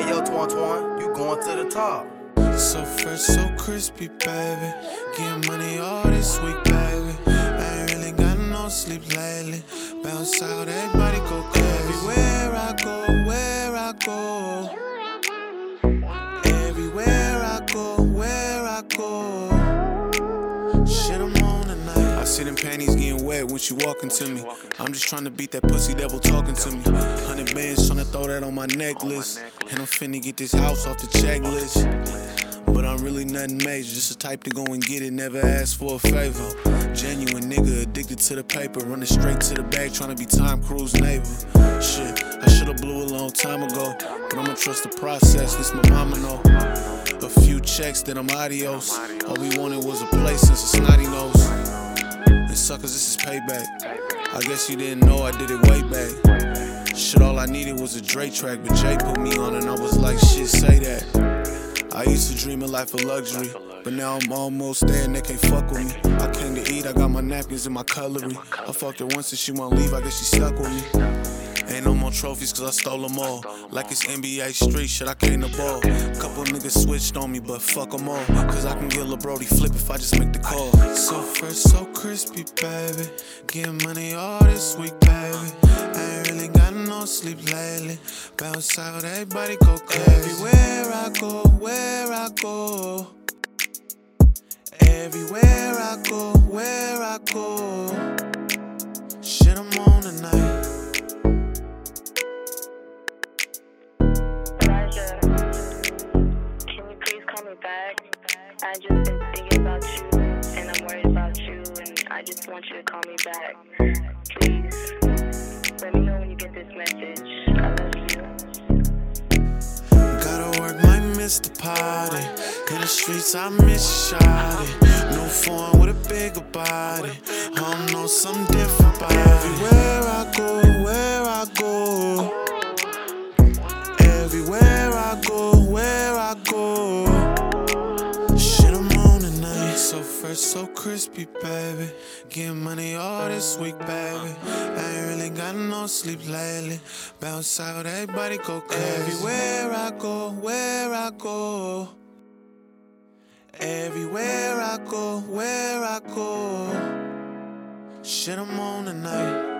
Hey yo, Twan, you going to the top. So fresh, so crispy, baby. Getting money all this week, baby. I ain't really got no sleep lately. Bounce out, everybody go crazy. Everywhere I go, where I go. Everywhere I go, where I go. Shit, I'm on tonight. I see them panties getting wet when she walking to me. I'm just trying to beat that pussy devil talking to me. 100 bands trying to throw that on my necklace. And I'm finna get this house off the checklist. But I'm really nothing major, just the type to go and get it, never ask for a favor. Genuine nigga, addicted to the paper, running straight to the bag, trying to be Tom Cruise neighbor. Shit, I should've blew a long time ago, but I'ma trust the process, this my mama know. A few checks, then I'm adios. All we wanted was a place since a snotty nose. And suckers, this is payback. I guess you didn't know I did it way back. Shit, all I needed was a Dre track, but Jay put me on and I was like, shit, say that. I used to dream a life of luxury, but now I'm almost there and they can't fuck with me. I came to eat, I got my napkins and my cutlery. I fucked her once and she won't leave, I guess she stuck with me. Ain't no more trophies cause I stole them all. Like it's NBA Street, shit, I came to ball. Couple niggas switched on me, but fuck them all. Cause I can get Lil Brody flip if I just make the call. So fresh, so crispy, baby. Getting money all this week, baby. I ain't really got no sleep lately. Bounce out, everybody go crazy. Everywhere I go, where I go. Everywhere I go, where I go. Shit, I'm on tonight. Can you please call me back? I just been thinking about you, and I'm worried about you, and I just want you to call me back. Please, let me know when you get this message. I love you. Gotta work, might miss the party. In the streets, I miss shawty. No foreign with a bigger body. I don't know, something different about everywhere I go, where I go. Everywhere I go, where I go. Shit, I'm on tonight. So fresh, so crispy, baby. Getting money all this week, baby. I ain't really got no sleep lately. Bounce out, everybody go crazy. Everywhere I go, where I go. Everywhere I go, where I go. Shit, I'm on tonight.